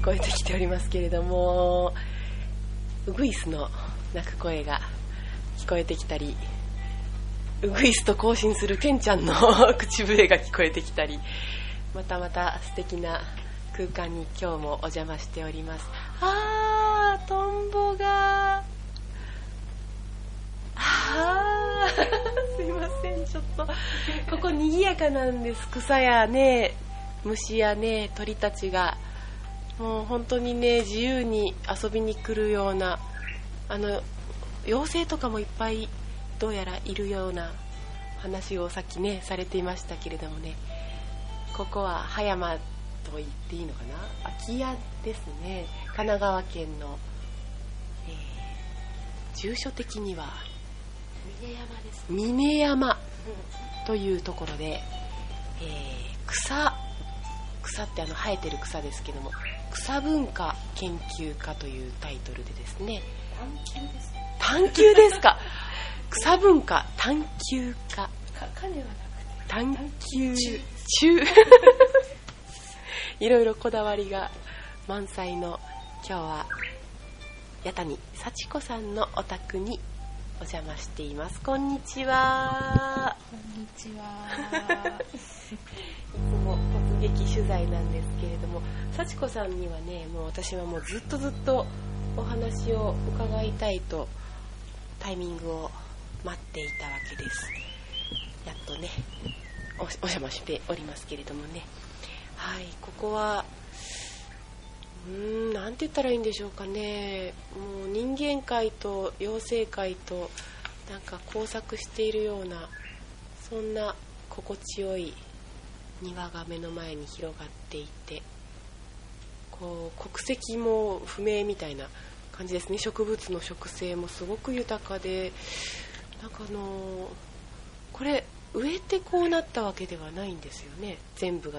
聞こえてきておりますけれども、ウグイスの鳴く声が聞こえてきたり、ウグイスと交信するケンちゃんの口笛が聞こえてきたり、また素敵な空間に今日もお邪魔しております。トンボがすいません、ちょっとここ賑やかなんです。草やね、虫やね、鳥たちがもう本当にね、自由に遊びに来るような、妖精とかもいっぱいどうやらいるような話をさっきねされていましたけれどもね、ここは葉山と言っていいのかな、空き家ですね。神奈川県の、住所的には峰山です、 峰山というところで、草って生えてる草ですけども、草文化研究家というタイトルでですね、探究ですか草文化探究家、 金はなくて探究中いろいろこだわりが満載の今日は八谷幸子さんのお宅にお邪魔しています。こんにちは。 こんにちは。 いつも突撃取材なんですけれども、幸子さんにはね、もう私はもうずっとお話を伺いたいとタイミングを待っていたわけです。やっとね お邪魔しておりますけれどもね、はい、ここはなんて言ったらいいんでしょうかね。もう人間界と妖精界となんか交錯しているような、そんな心地よい庭が目の前に広がっていて、こう国籍も不明みたいな感じですね。植物の植生もすごく豊かで、なんかこれ植えてこうなったわけではないんですよね。全部が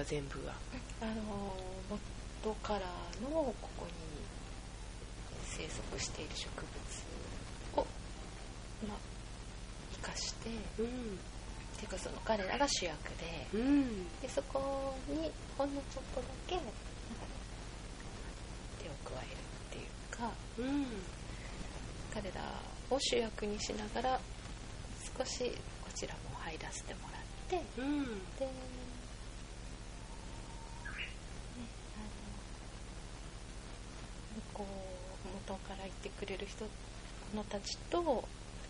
元からのここに生息している植物を、生かして、てかその彼らが主役で、でそこにほんのちょっとだけなんか手を加えるっていうか、彼らを主役にしながら少しこちらも入らせてもらって、でこう元からいてくれる人たちと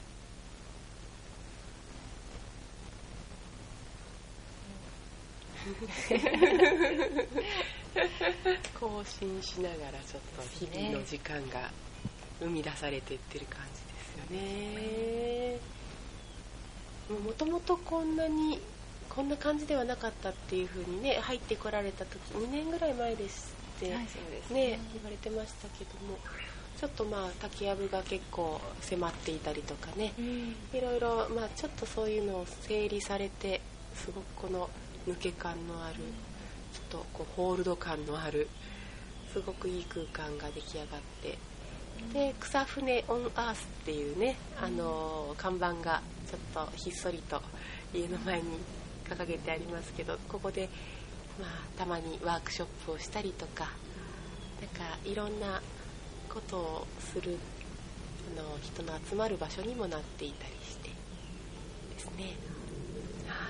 更新しながらちょっと日々の時間が生み出されていってる感じですよね。もともとこんな感じではなかったっていう風にね、入ってこられた時2年ぐらい前ですって、 はい、そうですね、言われてましたけども、ちょっと竹やぶが結構迫っていたりとかね、いろいろちょっとそういうのを整理されて、すごくこの抜け感のある、ちょっとこうホールド感のあるすごくいい空間が出来上がって、で草船オンアースっていうね、看板がちょっとひっそりと家の前に掲げてありますけど、ここでたまにワークショップをしたりとか、なんかいろんなことをする人の集まる場所にもなっていたりしてですね。はい、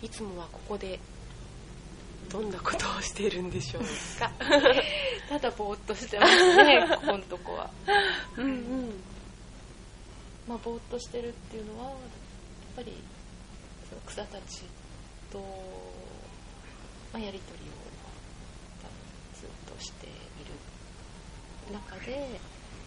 いつもはここでどんなことをしているんでしょうか。 ただぼーっとしてますね、ここのとこは。ぼーっとしてるっていうのはやっぱりその草たちと、やり取りをずっとしている中で、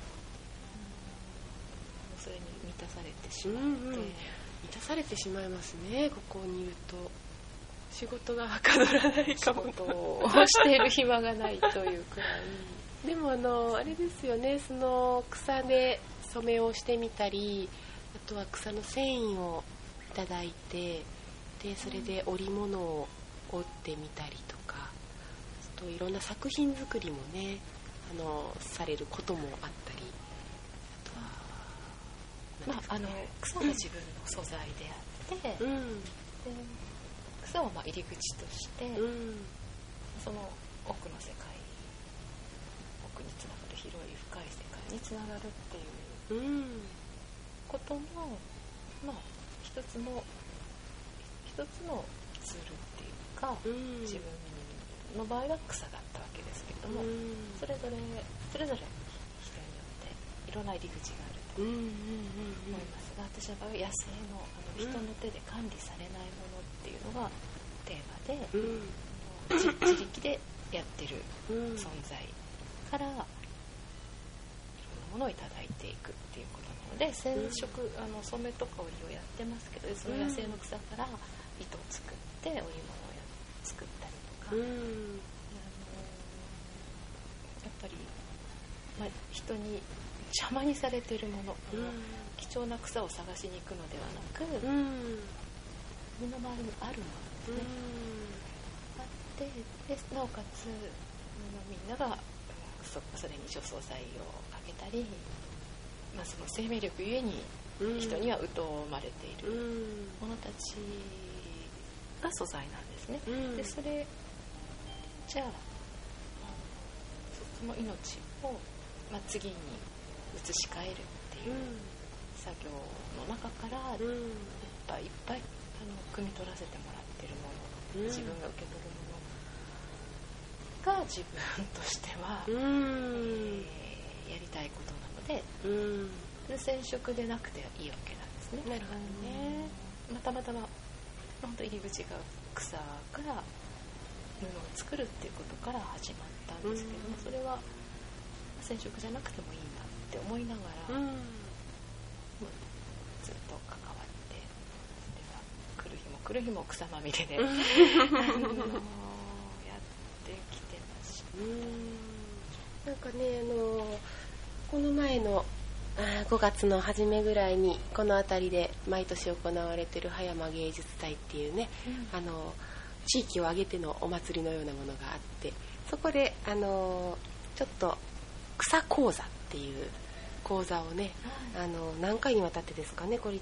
それに満たされてしまって、 満たされてしまいますね。ここにいると仕事がはかどらないかも。 仕事をしている暇がないというくらい。 でもあれですよね、その草で染めをしてみたり、あとは草の繊維をいただいて、でそれで織物を織ってみたりとか、あといろんな作品作りもねされることもあったり、 あとは草が自分の素材であって、で草を入り口として、その奥の世界広い深い世界につながるっていうことの、まあ、一つのツールっていうか、自分の場合は草だったわけですけれども、それぞれ人によっていろんな入り口があると思いますが、私の場合は野生の、人の手で管理されないものっていうのがテーマで、自力でやってる存在からいろんなものをいただいていくっていうことなので、染色染めとか織りをやってますけど、その野生の草から糸を作って織物を作ったりとか、やっぱり、人に邪魔にされているもの、貴重な草を探しに行くのではなく、身の回りにあるものですね、あってでなおかつみんながそれに除草剤をかけたり、その生命力ゆえに人には疎まれているものたちが素材なんですね、でそれじゃあその命を、次に移し替えるっていう作業の中からいっぱいいっぱい汲み取らせてもらってるもの、自分が受け取るものが自分としては、やりたいことなので、染色でなくていいわけなんですね。 なるほどね。 たまたま本当入り口が草から布を作るっていうことから始まったんですけども、それは染色じゃなくてもいいんだって思いながら、ずっと関わって、それが来る日も草まみれでやってきてました。 なんかね、この前の5月の初めぐらいにこの辺りで毎年行われている葉山芸術祭っていうね、地域を挙げてのお祭りのようなものがあって、そこでちょっと草講座っていう講座をね、何回にわたってですかね、これ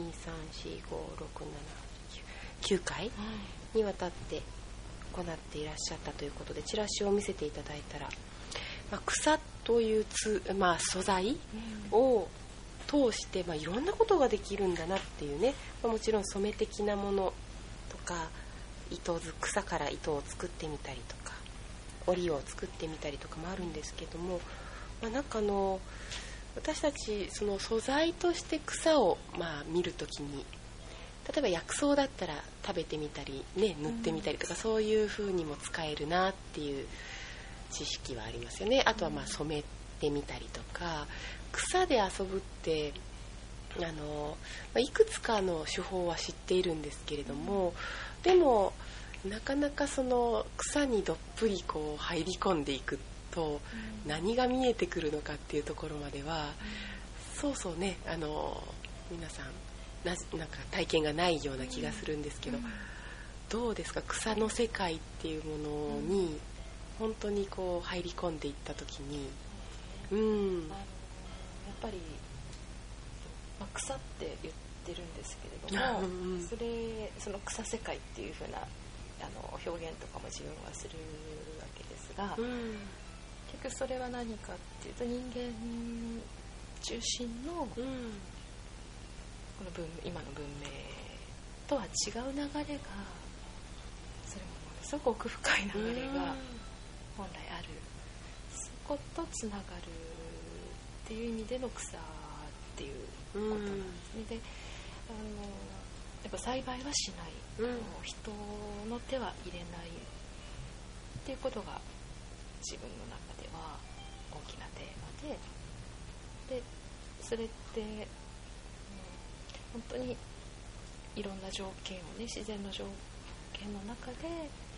1,2,3,4,5,6,7,9 回にわたって行っていらっしゃったということで、チラシを見せていただいたら、草という素材を通して、いろんなことができるんだなっていうね、もちろん染め的なものとか、草から糸を作ってみたりとか、織りを作ってみたりとかもあるんですけども、なんか私たちその素材として草を見るときに、例えば薬草だったら食べてみたり、ね、塗ってみたりとか、そういう風にも使えるなっていう知識はありますよね。あとは染めてみたりとか、草で遊ぶっていくつかの手法は知っているんですけれども、でもなかなかその草にどっぷりこう入り込んでいくと何が見えてくるのかっていうところまでは、そうね、皆さんなんか体験がないような気がするんですけど、どうですか、草の世界っていうものに本当にこう入り込んでいった時に、やっぱり、草って言ってるんですけれども、その草世界っていう風な表現とかも自分はするわけですが、結局それは何かっていうと、人間中心の、この今の文明とは違う流れが、それもものすごく奥深い流れが本来ある、そことつながるっていう意味での草っていうことなんですね。で、やっぱ栽培はしない、人の手は入れないっていうことが自分の中では大きなテーマで、それって、本当にいろんな条件をね、自然の条件の中で、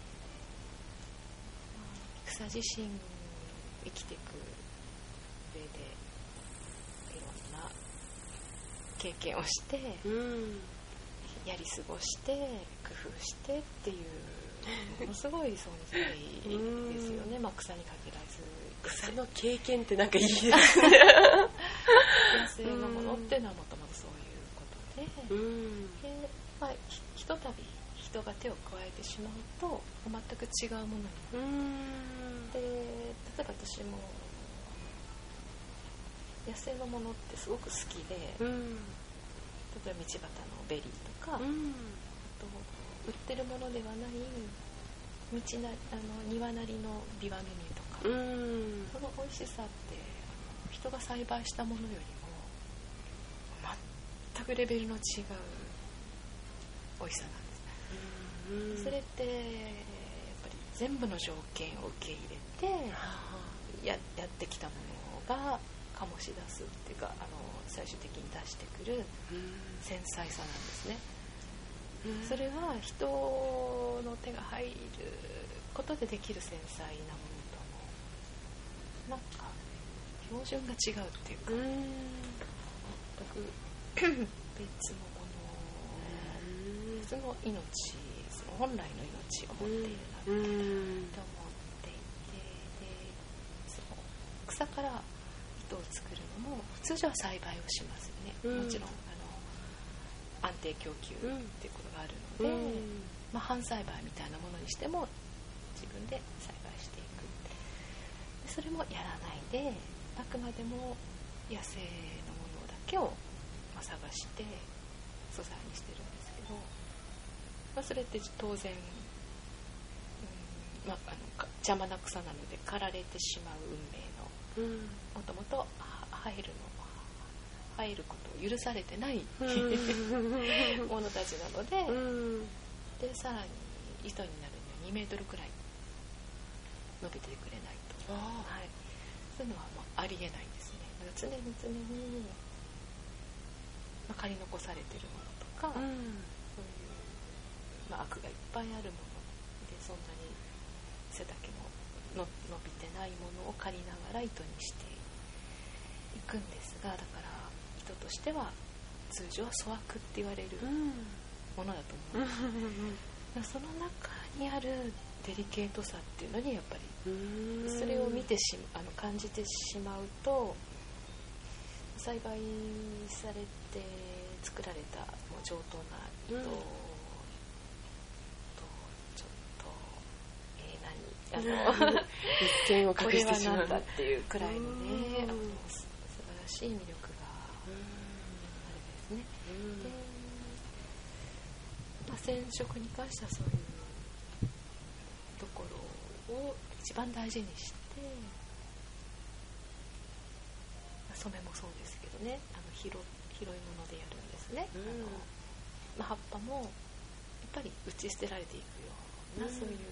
草自身生きていく上でいろんな経験をして、やり過ごして工夫してっていうものすごい存在ですよね。草に限らず草の経験ってなんかいいですね。 野生のものっていうのはもともとそういうことで、ひとたび人が手を加えてしまうと全く違うものになる。で、例えば私も野生のものってすごく好きで、例えば道端のベリーとか、あと売ってるものではない庭なりのビワの実とか、その美味しさって人が栽培したものよりも全くレベルの違う美味しさなんです。それってやっぱり全部の条件を受け入れてやってきたものが醸し出すっていうか、最終的に出してくる繊細さなんですね。それは人の手が入ることでできる繊細なものともなんか標準が違うっていうか、全く別のもの、別の命、本来の命を持っているなと思っていて、でその草から糸を作るのも通常は栽培をしますよね。もちろん安定供給っていうことがあるので、半栽培みたいなものにしても自分で栽培していく。でそれもやらないで、あくまでも野生のものだけを探して素材にしてるんですけど、それって当然、邪魔な草なので刈られてしまう運命の、もともと生えることを許されてないものたちなので、でさらに糸になるには2メートルくらい伸びてくれないと、そういうのはありえないんですね。だから常に、刈り残されてるものとか、そういう、アクがいっぱいあるもので、そんなに背丈も伸びてないものを刈りながら糸にしていくんですが、だから糸としては通常は粗悪って言われるものだと思うんです。その中にあるデリケートさっていうのにやっぱりそれを見て感じてしまうと、栽培されて作られたもう上等な糸とちょっと一線を隠してしまう、 これはなんだっていうくらいのね、素晴らしい魅力があるんですね。染色に関してはそういうところを一番大事にして、染めもそうですけどね、広いものでやるんですね。葉っぱもやっぱり打ち捨てられていくような、そういう、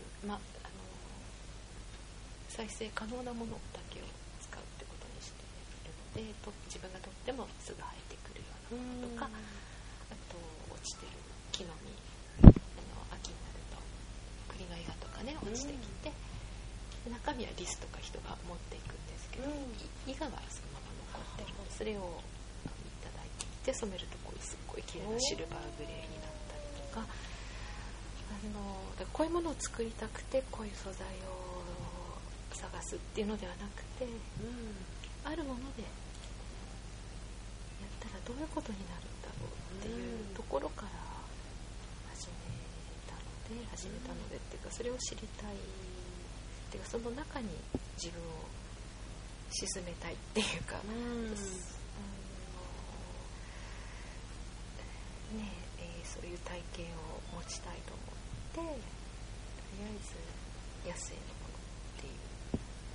再生可能なものだけを使うってことにしているので、自分がとってもすぐ生えてくるようなものとか、あと落ちてる木の実、秋になると栗の枝とかね落ちてきて、中身はリスとか人が持っていくんですけど、伊賀がそのまま残ってるので、それをいただいてきて染めるとすっごい綺麗なシルバーグレーになったりとか、こういうものを作りたくてこういう素材を探すっていうのではなくて、あるものでやったらどういうことになるんだろうっていうところから始めたのでっていうか、それを知りたいっていうか、その中に自分を沈めたいっていうか、そういう体験を持ちたいと思って、とりあえず野生のものっていう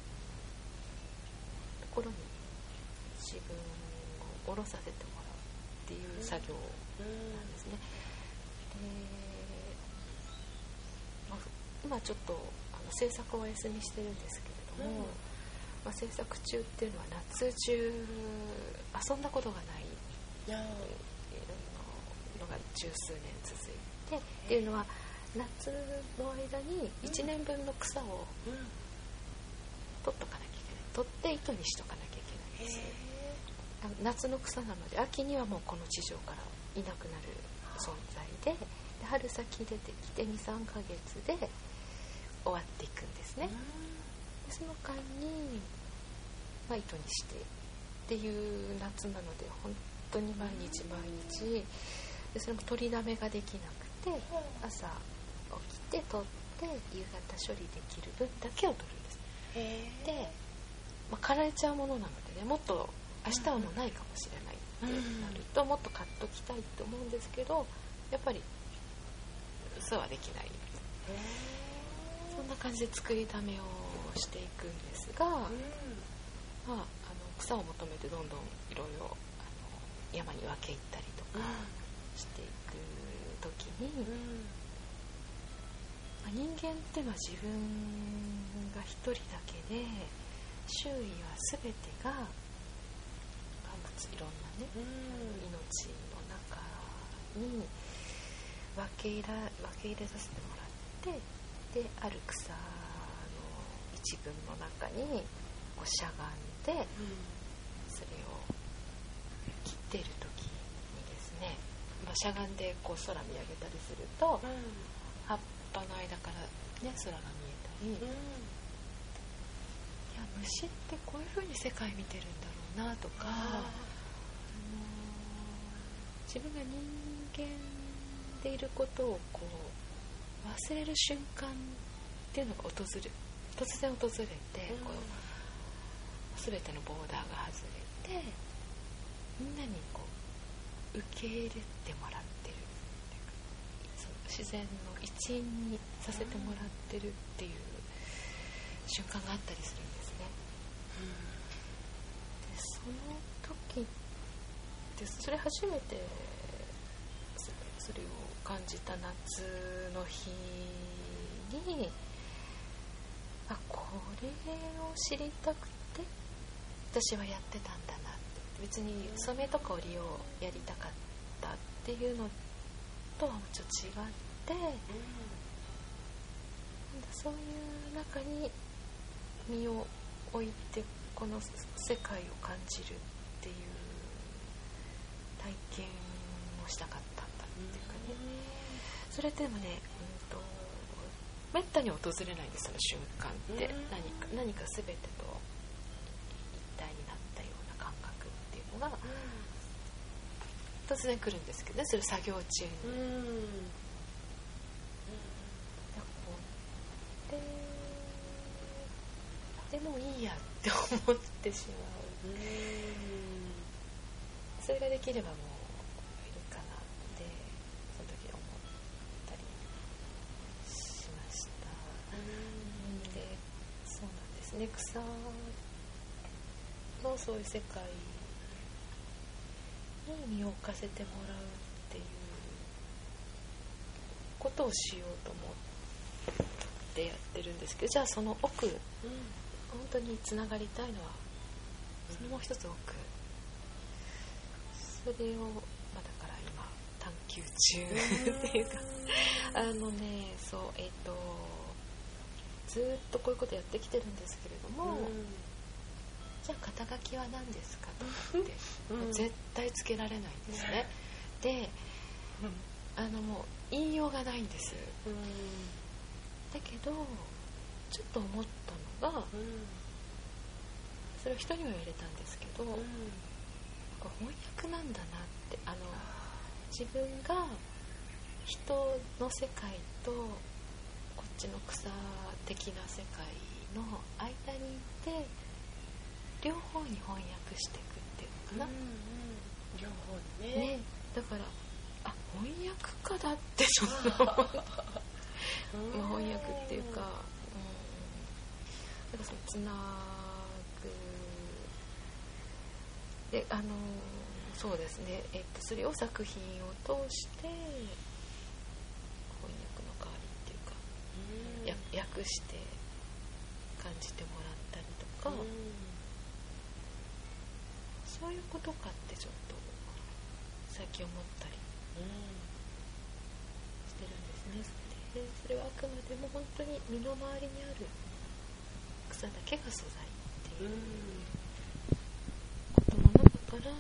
ところに自分を下ろさせてもらうっていう作業なんですね。今ちょっと制作をお休みしてるんですけれども、制作中っていうのは夏中遊んだことがないのが十数年続いて、っていうのは夏の間に1年分の草を取っとかなきゃいけない、取って糸にしとかなきゃいけないんですよ。夏の草なので秋にはもうこの地上からいなくなる存在で、春先出てきて 2,3 ヶ月で終わっていくんですね。でその間に、糸にしてっていう夏なので、本当に毎日で、それも取りだめができなくて、朝起きて取って夕方処理できる分だけを取るんです。で、刈られちゃうものなのでね、もっと明日はもうないかもしれないってなると、もっと買っときたいって思うんですけど、やっぱりそうはできない。そんな感じで作りためをしていくんですが、草を求めてどんどんいろいろ山に分け入ったりとかしていく時に、人間っていうのは自分が一人だけで、周囲は全てが万物、いろんなね、命の中に分け入れさせてもらって、である草の一群の中にこうしゃがんで、それを切っている時にですね、しゃがんでこう空見上げたりすると、葉っぱの間から、ね、空が見えたり、いや虫ってこういう風に世界見てるんだろうなとか、自分が人間でいることをこう忘れる瞬間っていうのが突然訪れて、こう全てのボーダーが外れて、みんなにこう受け入れてもらってるっていうか、その自然の一員にさせてもらってるっていう瞬間があったりするんですね。でその時ってそれ初めてそれを感じた夏の日に、これを知りたくて私はやってたんだなって、別に染めとか織りをやりたかったっていうのとはちょっと違って、そういう中に身を置いてこの世界を感じるっていう体験をしたかったんだっていうかね、それでもね、めったに訪れないんです、その瞬間って。何か全てと一体になったような感覚っていうのが突然来るんですけどね、それ作業中に。でもいいやって思ってしまう。それができればもういいかなってその時思ったりしました。で、そうなんですね、草のそういう世界に身を置かせてもらうっていうことをしようと思ってやってるんですけど、じゃあその奥、本当につながりたいのはそのもう一つ奥、それを、だから今探求中っていうかそうずっとこういうことやってきてるんですけれども、じゃあ肩書きは何ですかとかって絶対つけられないんですね。で、もう言いようがないんです。だけどちょっと思ったのが、それを人には言われたんですけど、これ翻訳なんだなって、自分が人の世界とこっちの草的な世界の間にいて、両方に翻訳していくっていうのかな、 両方に ねだから翻訳家だってちょっと翻訳っていうか、だからそのつなぐで、そうですね、それを作品を通して翻訳の代わりっていうか、訳して感じてもらったりとか、そういうことかってちょっと最近思ったりしてるんですね。でそれはあくまでも本当に身の回りにある草だけが素材っていうことの中から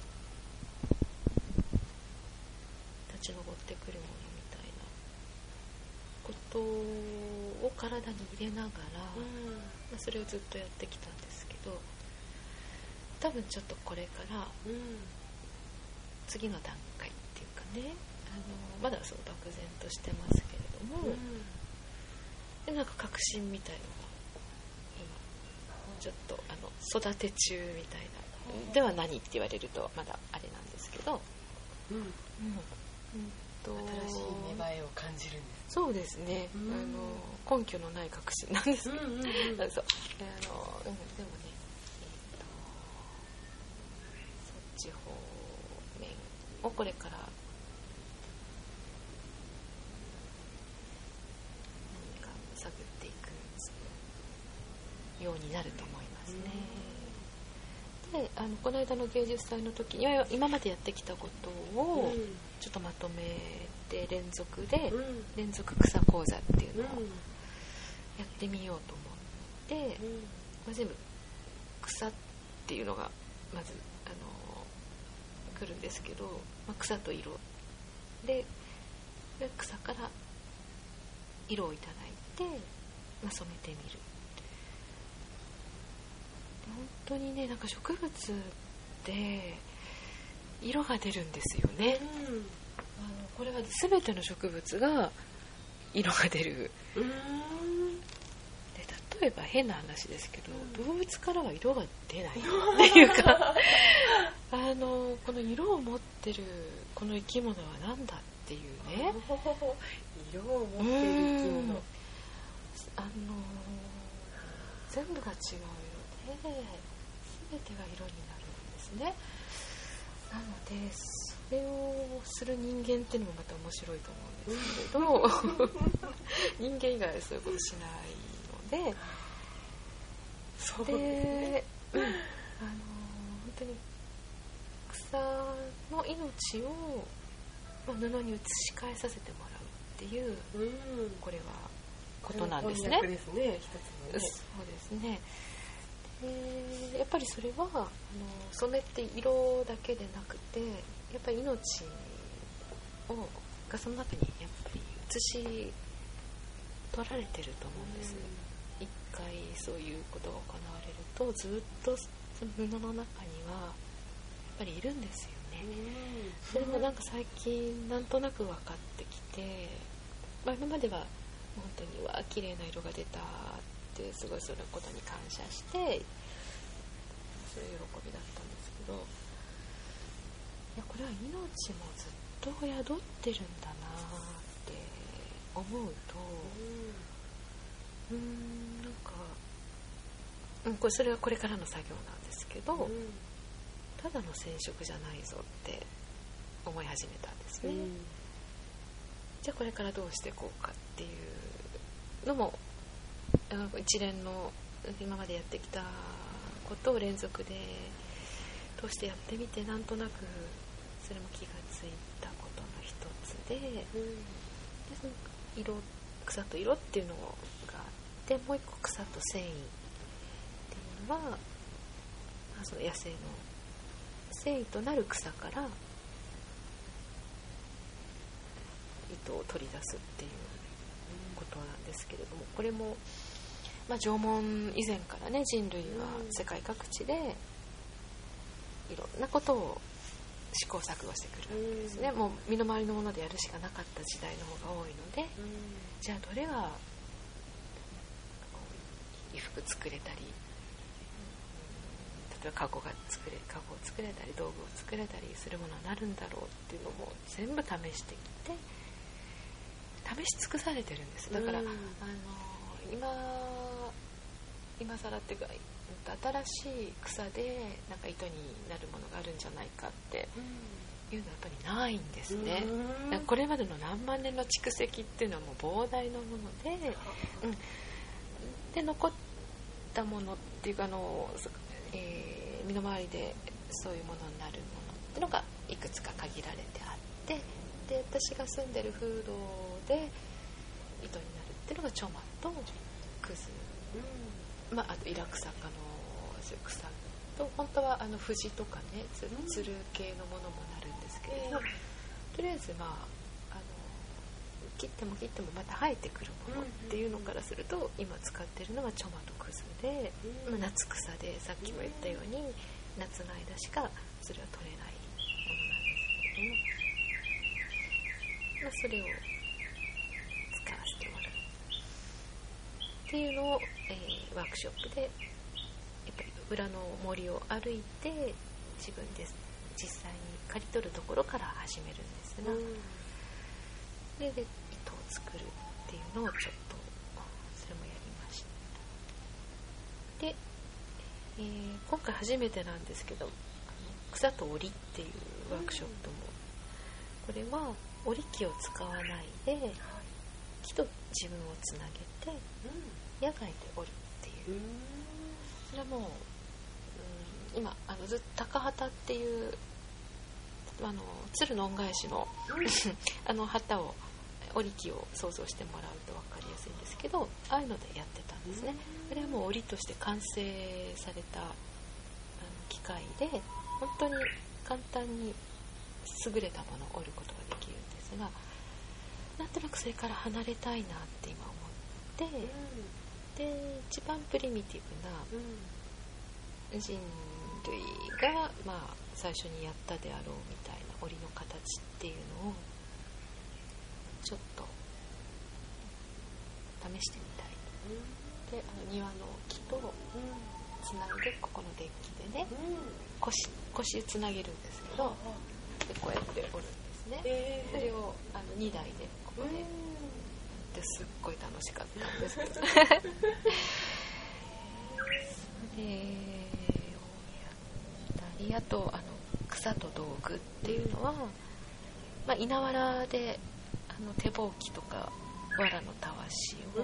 立ち上ってくるものみたいなことを体に入れながら、それをずっとやってきたんですけど、多分ちょっとこれから次の段階っていうかね、まだそう漠然としてますけれども、でなんか確信みたいのが今ちょっと育て中みたいなでは何って言われるとまだあれなんですけど、 新しい芽生えを感じるんです。 そうですね、根拠のない確信なんですけど、そうでもね、そっち方面をこれから何か探っていくようになると思いますね。でこの間の芸術祭の時には今までやってきたことをちょっとまとめて連続草講座っていうのをやってみようと思って、全部草っていうのがまず来るんですけど、草と色で草から色をいただいて、染めてみる。本当にね、なんか植物って色が出るんですよね。これは全ての植物が色が出る。で例えば変な話ですけど、動物からは色が出ないっていうかこの色を持ってるこの生き物は何だっていうね。 色を持ってる生き物、 全部が違う色で全てが色になるんですね。なのでそれをする人間っていうのもまた面白いと思うんですけれど人間以外はそういうことしないので、 そうですね、 本当に草の命を布に移し替えさせてもらうっていう、これはことなんですね。 ですね、一つのね。 そうですね。やっぱりそれは染めって色だけでなくて、やっぱり命がその中にやっぱり映し取られてると思うんです。一回そういうことが行われるとずっとその布の中にはやっぱりいるんですよね。それもなんか最近なんとなく分かってきて、今までは本当に綺麗な色が出たってすごいそのことに感謝してそういう喜びだったんですけど、いやこれは命もずっと宿ってるんだなって思うと、なんか、それはこれからの作業なんですけど、ただの染色じゃないぞって思い始めたんですね。じゃあこれからどうしていこうかっていうのも一連の今までやってきたことを連続で通してやってみて、なんとなくそれも気がついたことの一つで、でその草と色っていうのがあって、もう一個草と繊維っていうのは、その野生の繊維となる草から糸を取り出すっていうことなんですけれども、これも、縄文以前からね、人類は世界各地でいろんなことを試行錯誤してくるわけですね。もう身の回りのものでやるしかなかった時代の方が多いので、じゃあどれが衣服作れたり、例えばカゴを作れたり道具を作れたりするものになるんだろうっていうのも全部試してきて、試し尽くされてるんです。だから、今更っていうか新しい草でなんか糸になるものがあるんじゃないかっていうのはやっぱりないんですね。これまでの何万年の蓄積っていうのはもう膨大なもので、で残ったものっていうか身の回りでそういうものになるものっていうのがいくつか限られてあって、で私が住んでる風土で糸になるっていうのがチョマとクズ、あとイラクサ科の草と、本当は藤とかねつる系のものもなるんですけれど、とりあえず切ってもまた生えてくるものっていうのからすると、今使ってるのはチョマとクズで、夏草でさっきも言ったように夏の間しかそれは取れないものなんですけども、それを使わせてもらうっていうのを、ワークショップで裏の森を歩いて自分で実際に刈り取るところから始めるんですが、それで糸を作るっていうのをちょっとそれもやりました。で、今回初めてなんですけど、草と織りっていうワークショップも、これは織り機を使わないで木と自分をつなげて野外で織るっていう、それはもう、今ずっと高畑っていう鶴の恩返しの旗を織り機を想像してもらうと分かりやすいんですけど、ああいうのでやってたんですね。これはもう織りとして完成された機械で本当に簡単に優れたものを織ることができるんですが、なんとなくそれから離れたいなって今思って、で一番プリミティブな人類が、最初にやったであろうみたいな織りの形っていうのをちょっと試してみたい。で庭の木とつないで、ここのデッキでね、腰つなげるんですけど、でこうやって織るんですね。それを2台でここですっごい楽しかったんですけどそれをやったり、あと草と道具っていうのは、稲わらで手ぼうきとか藁のたわしを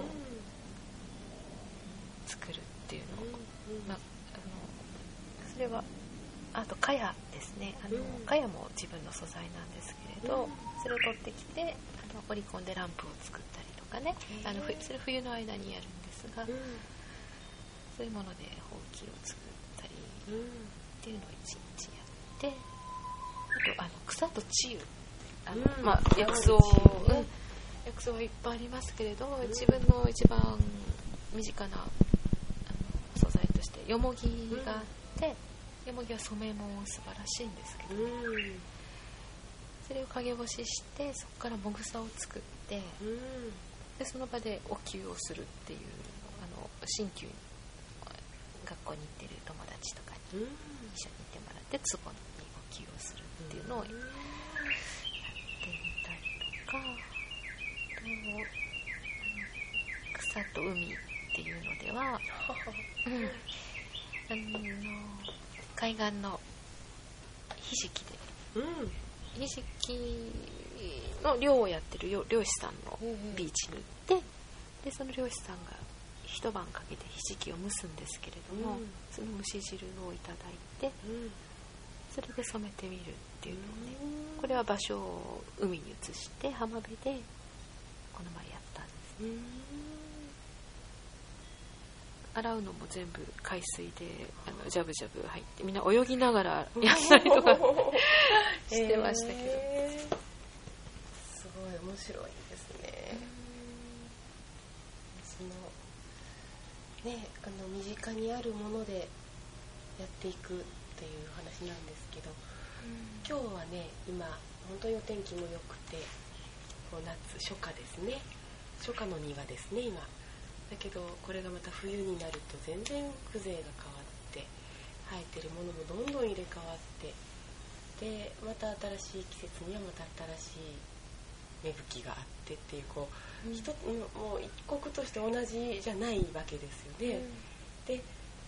作るっていうのを、それはあと茅ですね。茅も自分の素材なんですけれど、それを取ってきて織り込んでランプを作ったりとかね、それ冬の間にやるんですが、そういうものでほうきを作ったりっていうのを一日やって、あと草と治癒、薬草はいっぱいありますけれど、自分の一番身近な素材としてよもぎがあって、よもぎは染めも素晴らしいんですけど、それを陰干しして、そこからもぐさを作って、でその場でお灸をするっていう、鍼灸学校に行っている友達とかに一緒に行ってもらって、壺にお灸をするっていうのをやってみたりとか、草と海っていうのでは、海岸のひじきで、ひじきの漁をやってる漁師さんのビーチに行って、でその漁師さんが一晩かけてひじきを蒸すんですけれども、その蒸し汁をいただいて、それで染めてみるっていうのをね、これは場所を海に移して浜辺でこの前やったんですね。洗うのも全部海水でジャブジャブ入って、みんな泳ぎながらやったりとかしてましたけど、 すごい面白いですね。そのね、身近にあるものでやっていくっていう話なんですけど、今日はね、今本当にお天気も良くて、夏初夏ですね、初夏の庭ですね今だけど、これがまた冬になると全然風情が変わって、生えてるものもどんどん入れ替わって、でまた新しい季節にはまた新しい芽吹きがあってっていう、もう一国として同じじゃないわけですよね。で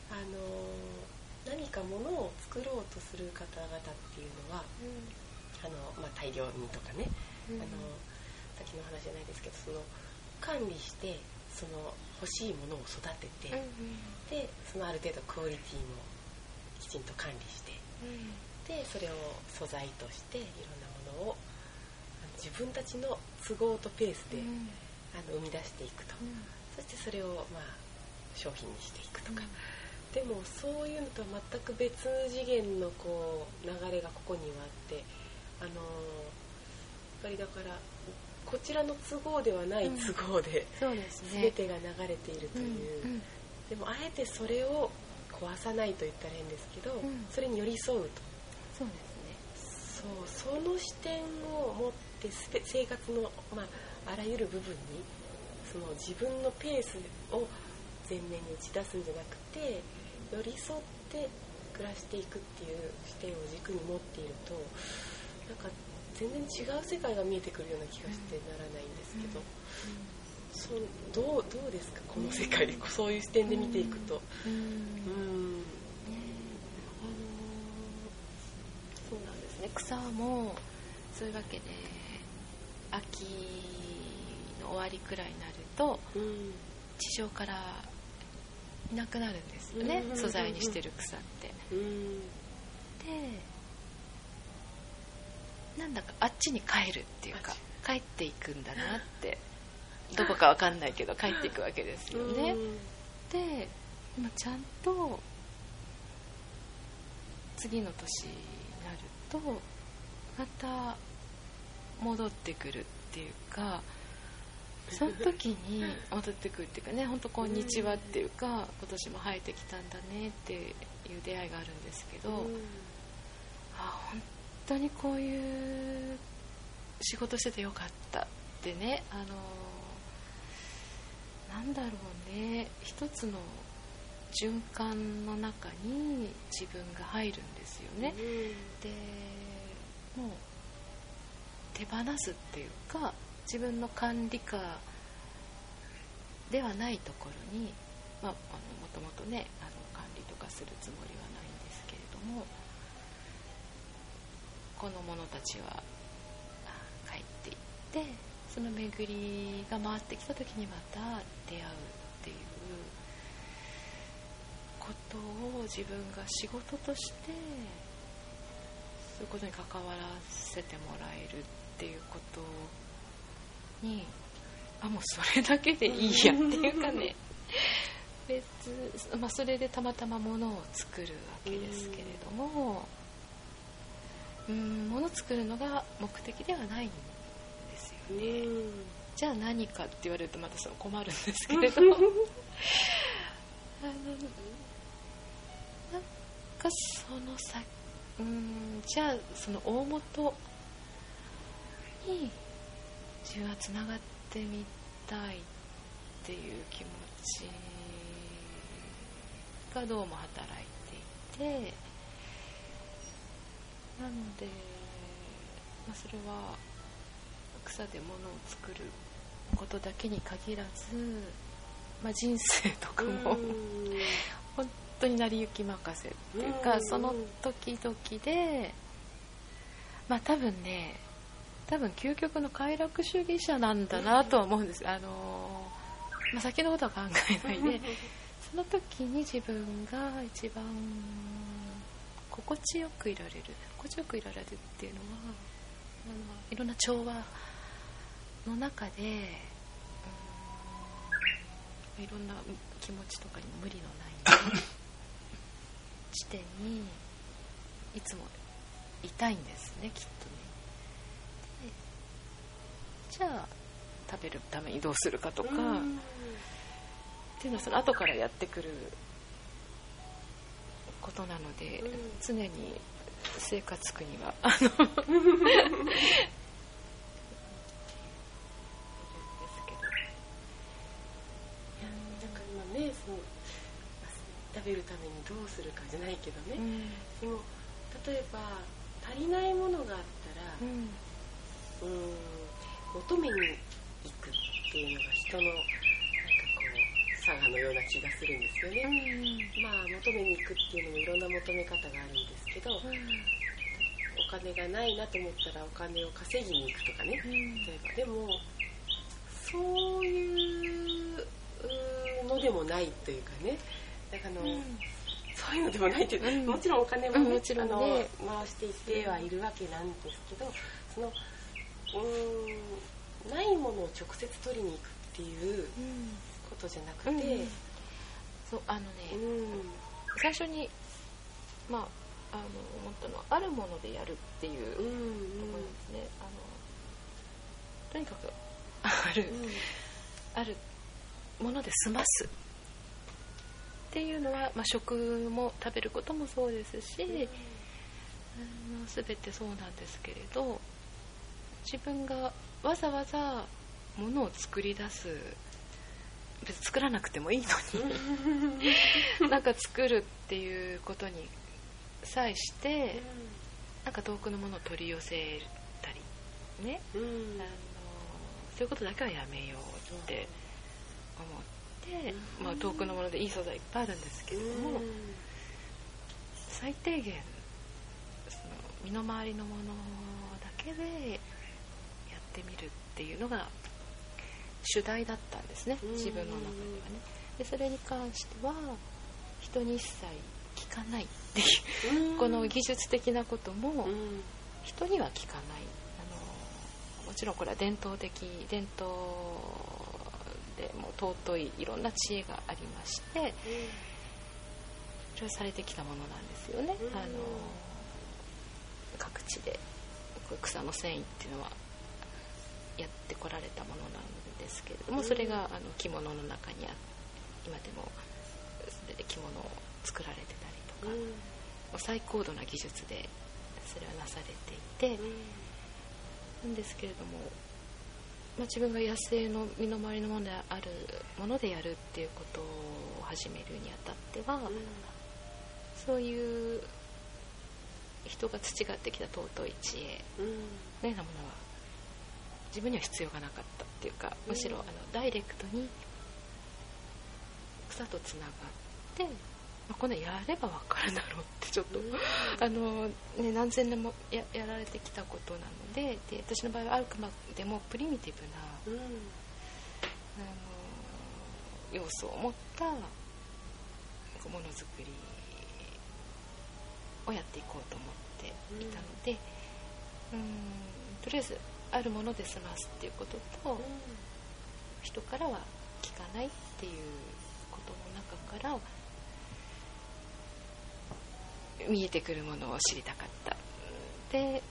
何かものを作ろうとする方々っていうのは、大量にとかね、さっきの話じゃないですけど、その管理してその欲しいものを育てて、でそのある程度クオリティもきちんと管理して、でそれを素材としていろんなものを自分たちの都合とペースで、生み出していくと、そしてそれを商品にしていくとか、でもそういうのとは全く別次元の流れがここにはあって、やっぱりだからこちらの都合ではない都合で、全てが流れているという、でもあえてそれを壊さないと言ったらいいんですけど、それに寄り添うと、 そうですね、 その視点を持って生活の、あらゆる部分にその自分のペースを前面に打ち出すんじゃなくて、寄り添っして暮らしていくっていう視点を軸に持っているとなんか全然違う世界が見えてくるような気がしてならないんですけど、どうですかこの世界、そういう視点で見ていくと。そうなんですね。草もそういうわけで秋の終わりくらいになると、地上からいなくなるんですよね、素材にしてる草って。でなんだかあっちに帰るっていうか帰っていくんだなってどこかわかんないけど帰っていくわけですよね。で今ちゃんと次の年になるとまた戻ってくるっていうか、その時に戻ってくるっていうかね、本当こんにちはっていうか今年も生えてきたんだねっていう出会いがあるんですけど、本当にこういう仕事しててよかったってね、なんだろうね、一つの循環の中に自分が入るんですよね。でもう手放すっていうか自分の管理下ではないところに、もともとね管理とかするつもりはないんですけれども、この者たちは帰っていってその巡りが回ってきた時にまた出会うっていうことを自分が仕事としてそういうことに関わらせてもらえるっていうことにもうそれだけでいいやっていうかねそれでたまたまものを作るわけですけれども、ものを作るのが目的ではないんですよね。じゃあ何かって言われるとまたその困るんですけれどなんかその先じゃあその大元に自分はつながってみたいっていう気持ちがどうも働いていて、なので、それは草で物を作ることだけに限らず、人生とかも本当に成り行き任せっていうか、その時々で多分究極の快楽主義者なんだなとは思うんです。先のことは考えないでその時に自分が一番心地よくいられるっていうのはいろんな調和の中で、いろんな気持ちとかにも無理のない地点にいつもいたいんですね、きっとね。でじゃあ食べるためにどうするかとかっていうのはその後からやってくることなので、常に生活苦にはですけど、 なんか今ね、食べるためにどうするかじゃないけどね、でも例えば足りないものがあったら、求めに行くっていうのが人の差がのような気がするんですよね。求めに行くっていうのもいろんな求め方があるんですけど、お金がないなと思ったらお金を稼ぎに行くとかね、例えば。でもそういうのでもないというかね、そういうのでもないという、もちろんお金もね、回していってはいるわけなんですけど、そのないものを直接取りに行くっていうことじゃなくて、 最初に思ったのはあるものでやるっていうところですね。とにかくあるもので済ますっていうのは、食も食べることもそうですし、全てそうなんですけれど、自分がわざわざものを作り出す別に作らなくてもいいのになんか作るっていうことに際して、なんか遠くのものを取り寄せたりね、そういうことだけはやめようって思って、まあ、遠くのものでいい素材いっぱいあるんですけれども、最低限その身の回りのものだけでやってみるっていうのが主題だったんですね、自分の中ではね。でそれに関しては人に一切聞かないっていうこの技術的なことも人には聞かない、もちろんこれは伝統でも尊いいろんな知恵がありまして、それはされてきたものなんですよね。各地でこう草の繊維っていうのはやってこられたものなんですけれども、それが着物の中に今でもそれで着物を作られてたりとか、最高度な技術でそれはなされていて、なんですけれども、まあ、自分が野生の身の回りのものであるものでやるっていうことを始めるにあたっては、そういう人が培ってきた尊い知恵のようなものは自分には必要がなかったっていうか、むしろダイレクトに草とつながって、まあ、こんなやれば分かるだろうってちょっと、何千年も やられてきたことなので、私の場合はあくまでもプリミティブな、要素を持ったものづくりをやっていこうと思っていたので、とりあえずあるもので済ますっていうことと、人からは聞かないっていうことの中から見えてくるものを知りたかった。で、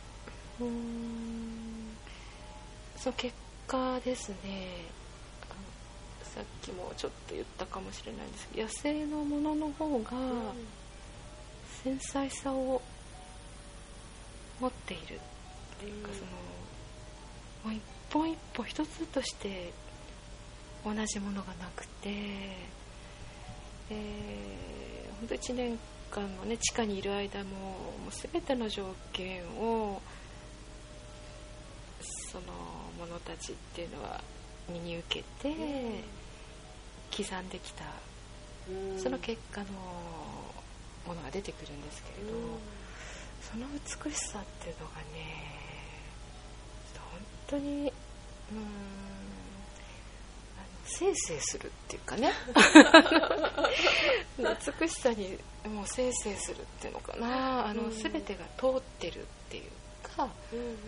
その結果ですね、さっきもちょっと言ったかもしれないんですけど、野生のものの方が繊細さを持っているっていうか、もう一本一本一つとして同じものがなくて、本当1年間のね、地下にいる間もう全ての条件をその者たちっていうのは身に受けて刻んできた、その結果のものが出てくるんですけれど、その美しさっていうのがね、本当にせいせいするっていうかね美しさにもうせいせいするっていうのかな、全てが通ってるっていうか、も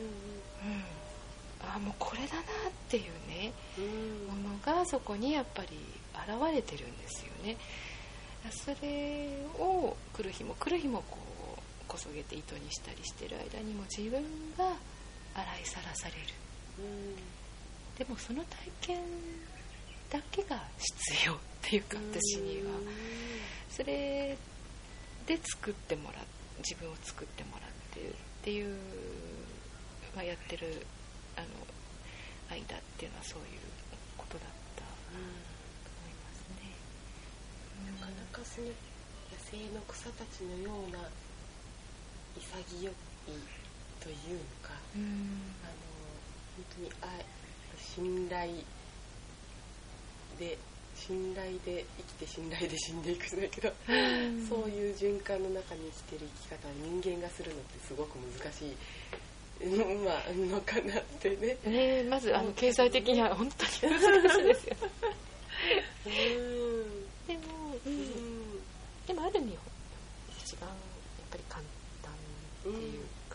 うこれだなっていうね、ものがそこにやっぱり現れてるんですよね。それを来る日もこうこそげて糸にしたりしてる間にも自分が洗いさらされる、でもその体験だけが必要っていうか、私にはそれで作ってもらう、自分を作ってもらってるっていう、まあ、やってる間っていうのはそういうことだったと思いますね。 なかなかその野生の草たちのような潔いというか、本当に信頼で生きて信頼で死んでいくんだけど、そういう循環の中に生きてる生き方を人間がするのってすごく難しいのかなってね。 まず経済的には本当に難しいですよでもある意味一番やっぱり簡単っていうか、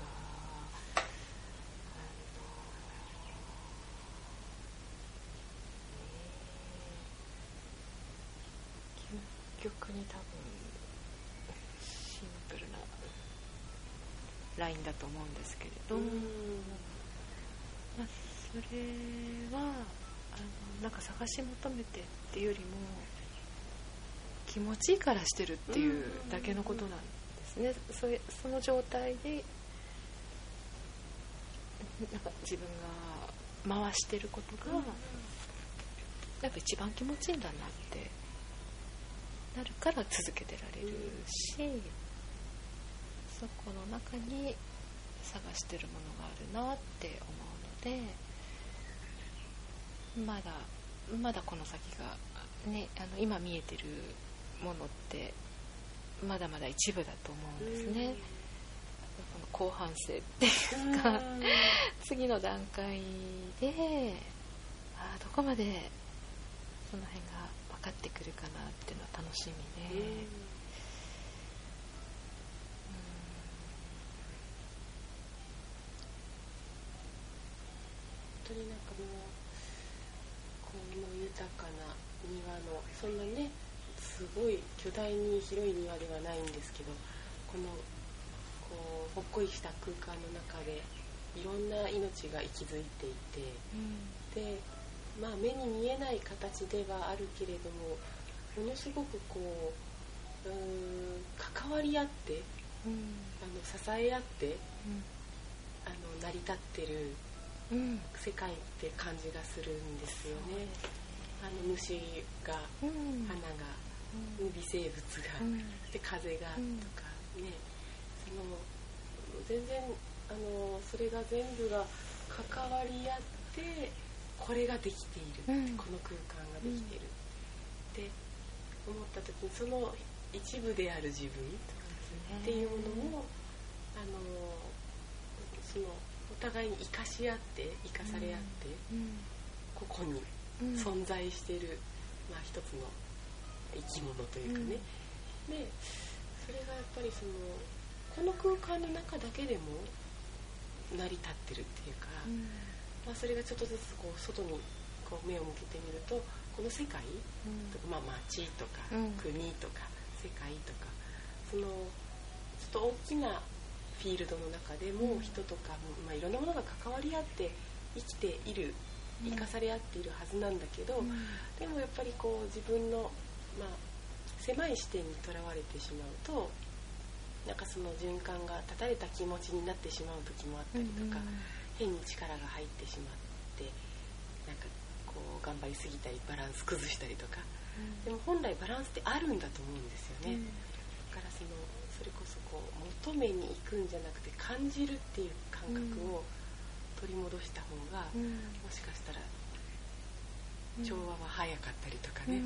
究極に多分シンプルなラインだと思うんですけれど、それはなんか探し求めてっていうよりも気持ちいいからしてるっていうだけのことなんですね。その状態でなんか自分が回してることが、 やっぱ一番気持ちいいんだなってなるから続けてられるし、そこの中に探してるものがあるなって思うので、まだこの先がね、今見えてるものってまだまだ一部だと思うんですね。この後半性っていうか、次の段階でどこまでその辺が分かってくるかなっていうのは楽しみで、 本当になんかもうこの豊かな庭の、そんなねすごい巨大に広い庭ではないんですけど、このこうほっこりした空間の中でいろんな命が息づいていて、でまあ目に見えない形ではあるけれども、ものすごくこう関わり合って、支え合って、成り立ってる世界って感じがするんですよね。虫が、花が、微生物が、で風がとかね、全然それが全部が関わり合ってこれができている、この空間ができているって思った時に、その一部である自分っていうものもそのお互いに生かし合って生かされ合って、ここに存在している、一つの生き物というかね、でそれがやっぱりこの空間の中だけでも成り立ってるっていうか、それがちょっとずつこう外にこう目を向けてみると、この世界とか、町とか、国とか世界とか、ちょっと大きなフィールドの中でも人とか、いろんなものが関わり合って生きている、生かされ合っているはずなんだけど、でもやっぱりこう自分の、狭い視点にとらわれてしまうと、なんかその循環が断たれた気持ちになってしまう時もあったりとか、変に力が入ってしまって、なんかこう頑張りすぎたりバランス崩したりとか、でも本来バランスってあるんだと思うんですよね。だからそれこそこう求めに行くんじゃなくて、感じるっていう感覚を取り戻した方が、もしかしたら調和は早かったりとかね、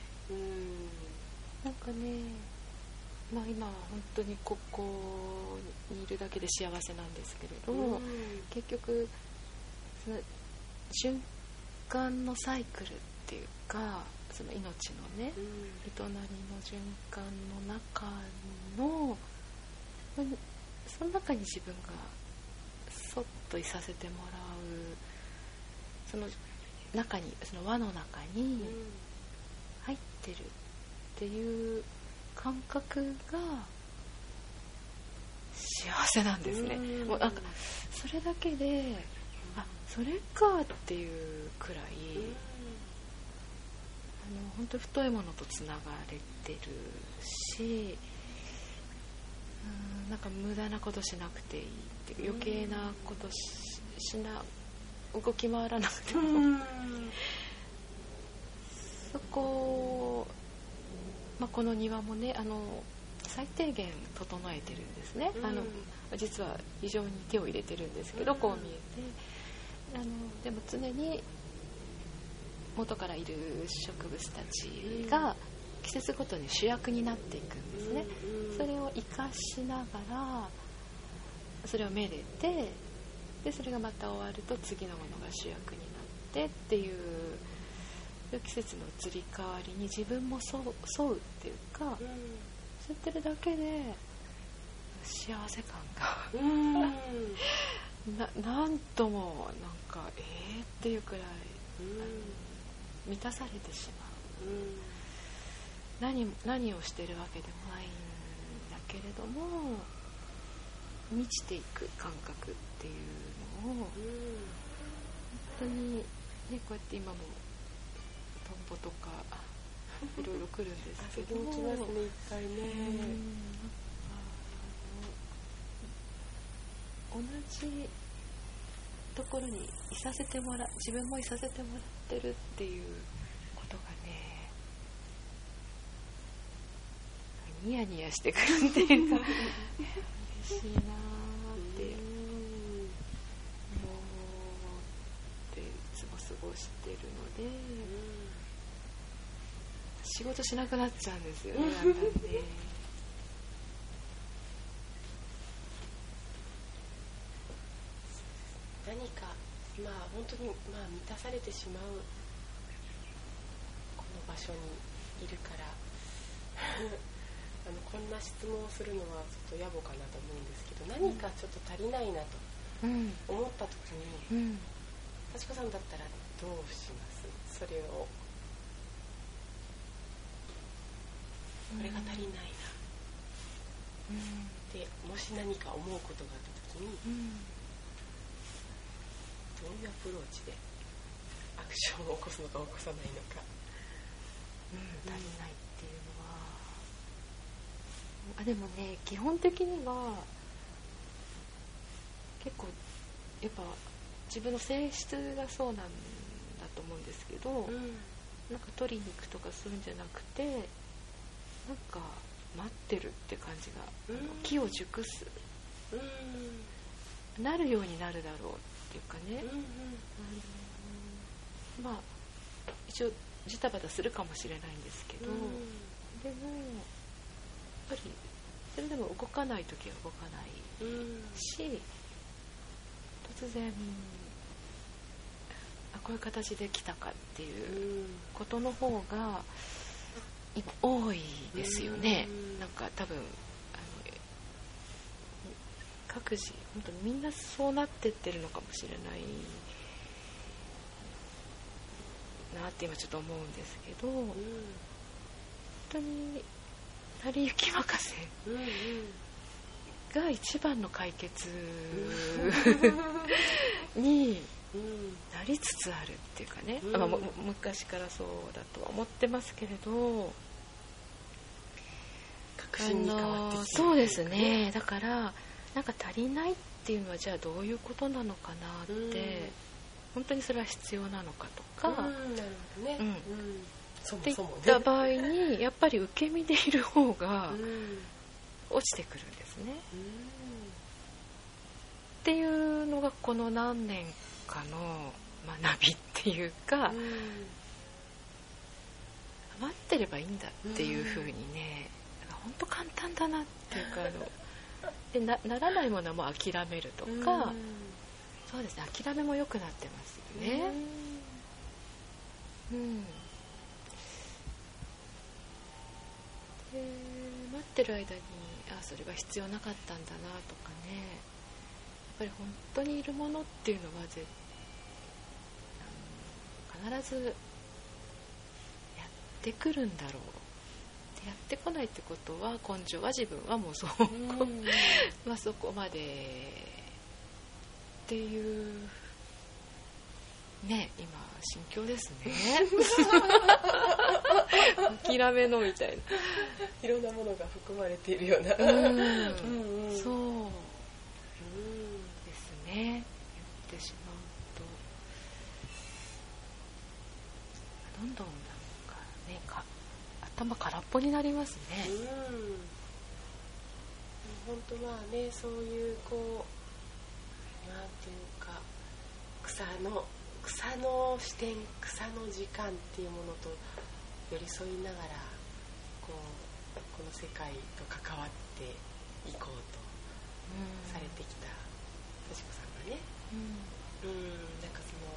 なんかね、今は本当にここにいるだけで幸せなんですけれど、結局その循環のサイクルっていうか、その命のね、営みの循環の中の、その中に自分がそっといさせてもらう、その中に、その輪の中に入ってるっていう感覚が幸せなんですね。もうなんかそれだけで、それかっていうくらい、本当に太いものとつながれてるし、なんか無駄なことしなくていいっていう、余計なことしな、動き回らなくても、そこ、この庭もね、最低限整えてるんですね。実は非常に手を入れてるんですけど、こう見えて、でも常に元からいる植物たちが季節ごとに主役になっていくんですね。それを生かしながら、それをめでて、でそれがまた終わると次のものが主役になってっていう、季節の移り変わりに自分も沿うっていうか、そうやってるだけで幸せ感がなんともなんかっていうくらい、満たされてしまう、何をしてるわけでもないんだけれども、満ちていく感覚っていうのを、本当にね、こうやって今もトンボとかいろいろ来るんですけども、 来ますね、いっぱいね。 同じところにいさせてもらう、自分もいさせてもらってるっていうことがねニヤニヤしてくるっていうか嬉しいなって思っていつも過ごしてるので、仕事しなくなっちゃうんですよねだんだんね。 何か本当に満たされてしまうこの場所にいるからこんな質問をするのはちょっと野暮かなと思うんですけど、何かちょっと足りないなと思った時に、幸子さんだったらどうします？それをこれが足りないな、でもし何か思うことがあった時に、どういうアプローチでアクションを起こすのか起こさないのか、 足りないっていうのはでもね、基本的には結構やっぱ自分の性質がそうなんだと思うんですけど、なんか取りに行くとかするんじゃなくて、なんか待ってるって感じが、木を熟す、なるようになるだろうっていうかね、まあ一応ジタバタするかもしれないんですけど、でもやっぱりそれでも動かない時は動かないし、突然こういう形で来たかっていうことの方が多いですよね。なんか多分各自本当にみんなそうなってってるのかもしれないなって今ちょっと思うんですけど、本当に成り行き任せが一番の解決になりつつあるっていうかね、昔からそうだとは思ってますけれど、 確信に変わってきてる、 そうですね。だからなんか足りないっていうのはじゃあどういうことなのかなって、本当にそれは必要なのかとか、 なるほどね、 っていった場合にやっぱり受け身でいる方が落ちてくるんですね、っていうのがこの何年かの学びっていうか、待ってればいいんだっていう風にね、本当簡単だなっていうか、で ならないものはもう諦めるとか、そうですね、諦めも良くなってますよね。で待ってる間にそれが必要なかったんだなとかね、やっぱり本当にいるものっていうのは必ずやってくるんだろう。でやってこないってことは根性は自分はもうそこまでっていうね、今心境ですね諦めのみたいないろんなものが含まれているようなそうですね。言ってしまうとどんどんなんかね、頭空っぽになりますね。 本当まあね、そういうこうなんていうか草の視点、草の時間っていうものと寄り添いながらこの世界と関わっていこうとされてきた幸子さんがね、なんかその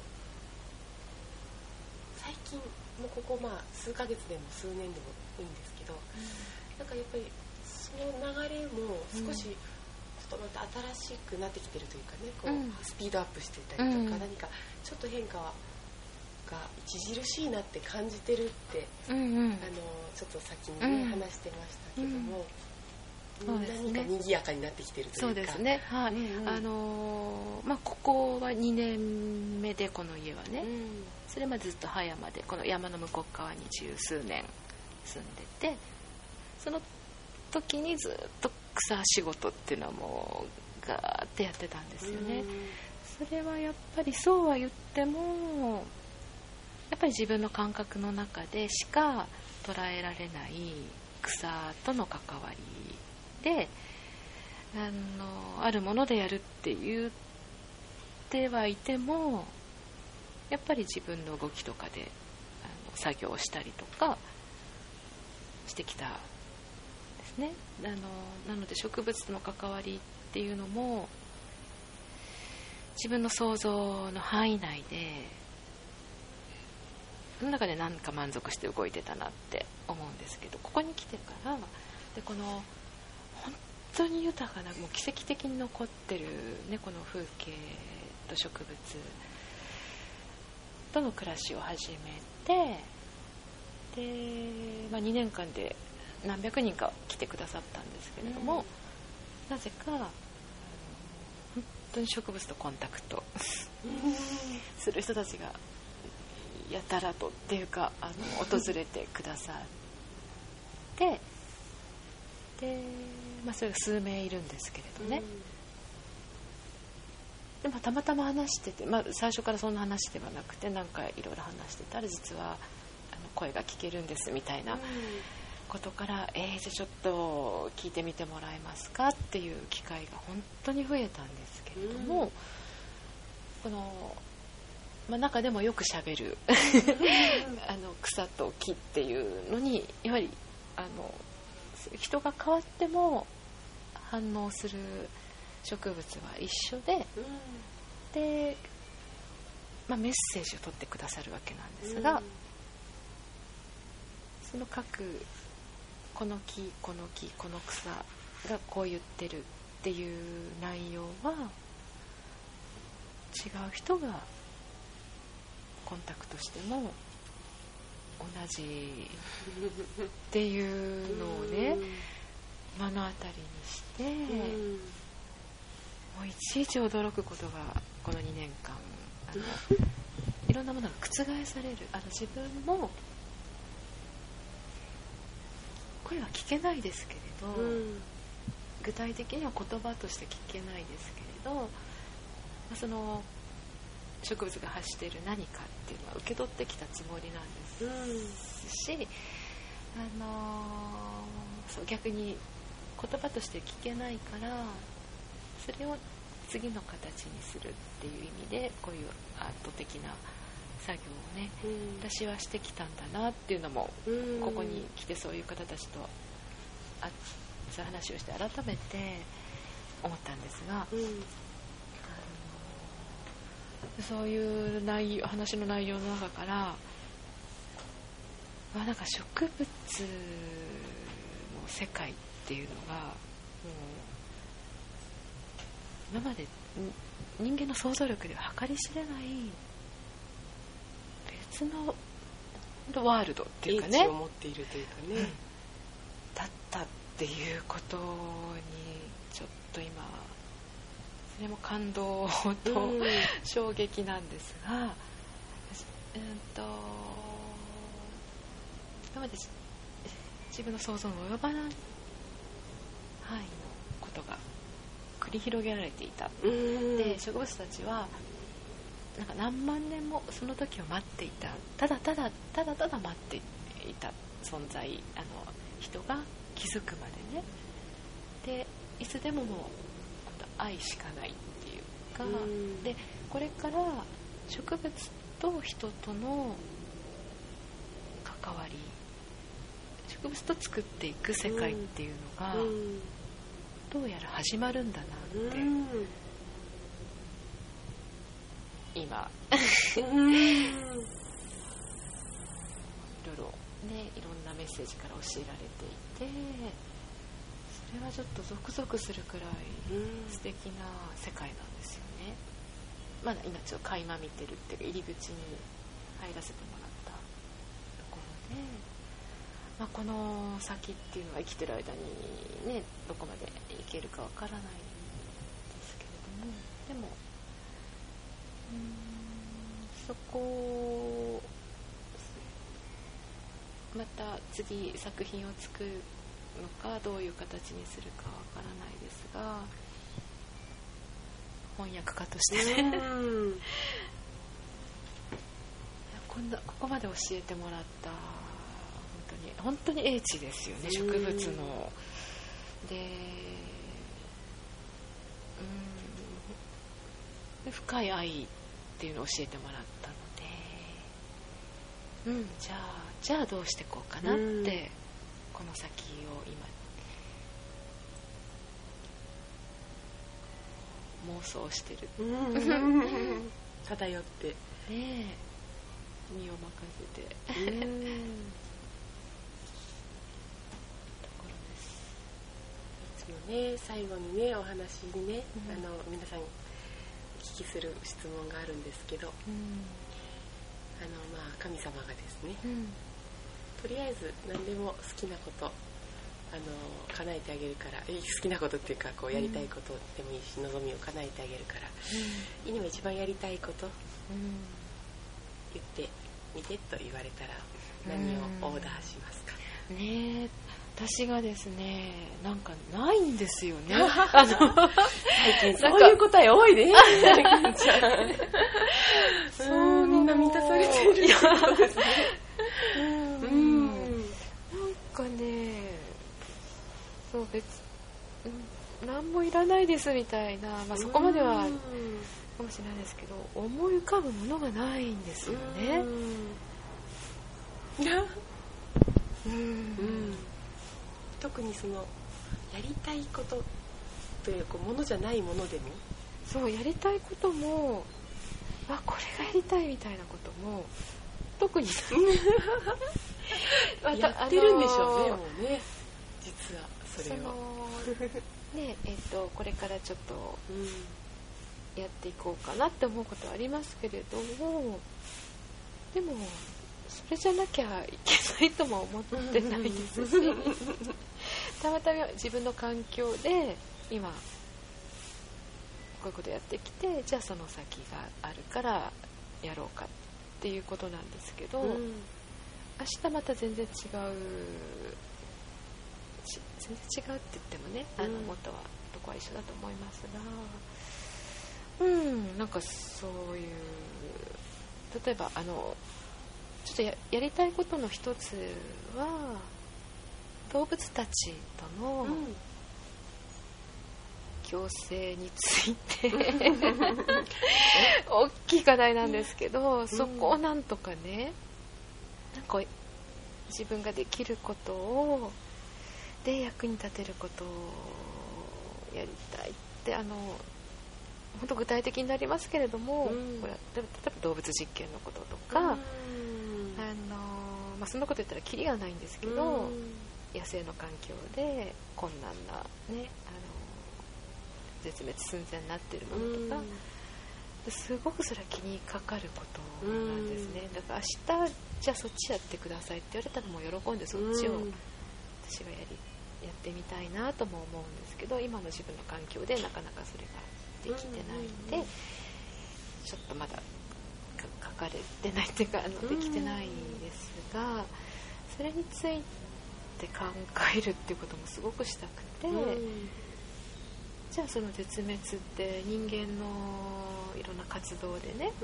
最近もうここ数ヶ月でも数年でもいいんですけど、なんかやっぱりその流れも少しちょっとまた新しくなってきてるというかね、こうスピードアップしてたりとか、何かちょっと変化が著しいなって感じてるって、ちょっと先にね、話してましたけども、何か賑やかになってきてるというか。 そうですね、はい。ここは2年目で、この家はね、それまでずっと葉山でこの山の向こう側に十数年住んでて、その時にずっと草仕事っていうのはもうガーってやってたんですよね。それはやっぱりそうは言ってもやっぱり自分の感覚の中でしか捉えられない草との関わりで、あるものでやるって言ってはいても、やっぱり自分の動きとかで作業をしたりとかしてきたんですね。なので植物との関わりっていうのも自分の想像の範囲内で、その中で何か満足して動いてたなって思うんですけど、ここに来てからで、この本当に豊かな、もう奇跡的に残ってる、ね、この風景と植物との暮らしを始めて、で、2年間で何百人か来てくださったんですけれども、なぜか本当に植物とコンタクトする人たちがやたらとっていうか訪れてくださってで、それが数名いるんですけれどね、でたまたま話してて、最初からそんな話ではなくて、なんかいろいろ話してたら、実は声が聞けるんですみたいなことから、じゃあちょっと聞いてみてもらえますかっていう機会が本当に増えたんですけれども、この、中でもよくしゃべる草と木っていうのに、やはり人が変わっても反応する植物は一緒で、で、メッセージを取ってくださるわけなんですが、その各この木この木この草がこう言ってるっていう内容は、違う人がコンタクトしても同じっていうのをね、目の当たりにして、もういちいち驚くことがこの2年間いろんなものが覆される。自分も声は聞けないですけれど、具体的には言葉として聞けないですけれど、その植物が発している何かっていうのは受け取ってきたつもりなんですし、そう逆に言葉として聞けないから、それを次の形にするっていう意味で、こういうアート的な作業をね、私はしてきたんだなっていうのも、ここに来てそういう方たちとそういう話をして改めて思ったんですが、そういう話の内容の中から、なんか植物の世界っていうのがもう今まで人間の想像力では計り知れない別のワールドっていうかね、 英知を持っているというかね、 だったっていうことにちょっと今それも感動と衝撃なんですが、今まで自分の想像の及ばない範囲のことが繰り広げられていた。で、植物たちはなんか何万年もその時を待っていた、ただ待っていた存在、人が気づくまでね。で、いつでももう愛しかないっていうか、でこれから植物と人との関わり、植物と作っていく世界っていうのがどうやら始まるんだなって今いろいろね、いろんなメッセージから教えられていて、それはちょっとゾクゾクするくらい素敵な世界なんですよね。まだ今ちょっと垣間見てるっていうか、入り口に入らせてもらったところで、この先っていうのは生きてる間にね、どこまで行けるかわからないんですけれども、でもそこをまた次作品を作るのか、どういう形にするかわからないですが、翻訳家としてねこここまで教えてもらった本当に英知ですよね、植物の。で、深い愛っていうのを教えてもらったので、じゃあどうしてこうかなって、この先を今妄想してる。 漂ってねえ、身を任せてところです。いつもね、最後にね、お話にね、皆さんお聞きする質問があるんですけど、神様がですね、とりあえず何でも好きなこと叶えてあげるから、好きなことっていうかこうやりたいことでもいいし、望みを叶えてあげるから、今一番やりたいこと、言ってみてと言われたら何をオーダーしますかね。私がですね、なんかないんですよね。 最近そういう答え多いね。そうみんな満たされてるってことですね。 なんかね、そう何もいらないですみたいな、そこまではかもしれないですけど、思い浮かぶものがないんですよね。 特にそのやりたいことというものじゃないものでも、 そうやりたいことも、これがやりたいみたいなことも特にやってるんでしょうね、もうね、実はそれをね、これからちょっとやっていこうかなって思うことはありますけれども、でもそれじゃなきゃいけないとも思ってないですしたまたま自分の環境で今こういうことやってきて、じゃあその先があるからやろうかっていうことなんですけど、明日また全然違うって言ってもね、元はとこは一緒だと思いますが、なんかそういう、例えばちょっと やりたいことの一つは動物たちとの共生について大きい課題なんですけど、そこをなんとかね、なんか自分ができることで役に立てることをやりたいって、本当具体的になりますけれども、これは例えば動物実験のこととか、そんなこと言ったらキリがないんですけど、野生の環境で困難な、ね、絶滅寸前になっているものとか、すごくそれは気にかかることなんですね。だから明日じゃあそっちやってくださいって言われたらもう喜んでそっちを私はやってみたいなとも思うんですけど、今の自分の環境でなかなかそれができてないので、ちょっとまだ書かれてないっていうかできてないんですが、それについて考えるっていうこともすごくしたくて、じゃあその絶滅って人間のいろんな活動でね、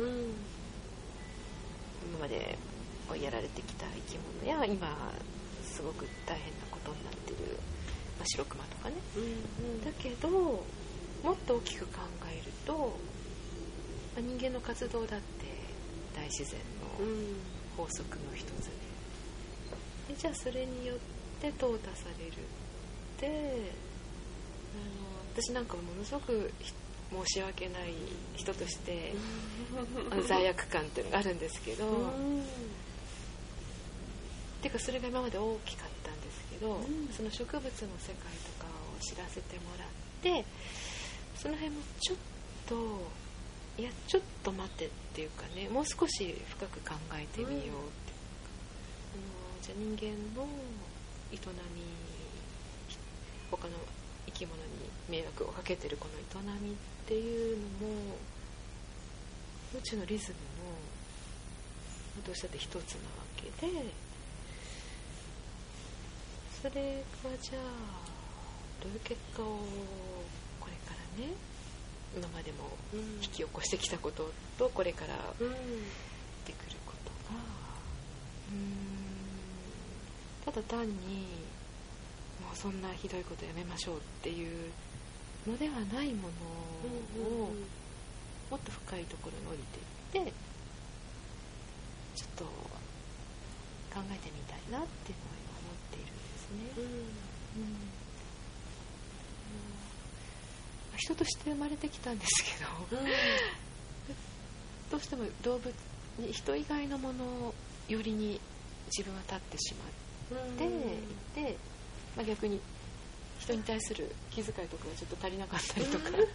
今までやられてきた生き物や今すごく大変なことになっている、白熊とかね、だけどもっと大きく考えると、人間の活動だって大自然の法則の一つで、じゃあそれによって淘汰されるって、私なんかものすごく申し訳ない人として罪悪感っていうのがあるんですけど、てかそれが今まで大きかったんですけど、その植物の世界とかを知らせてもらって、その辺もちょっと待ってっていうかね、もう少し深く考えてみようって、じゃあ人間の営み、他の生き物に迷惑をかけてるこの営みっていうのも宇宙のリズムのどうしたって一つなわけで、それはじゃあどういう結果をこれからね、今までも引き起こしてきたこととこれから出てくることがただ単にもうそんなひどいことやめましょうっていうのではないものをもっと深いところに降りていってちょっと考えてみたいなっていうのは今思っているんですね。人として生まれてきたんですけど、どうしても動物に人以外のものよりに自分は立ってしまっていて、逆に人に対する気遣いとかがちょっと足りなかったりとかっていうと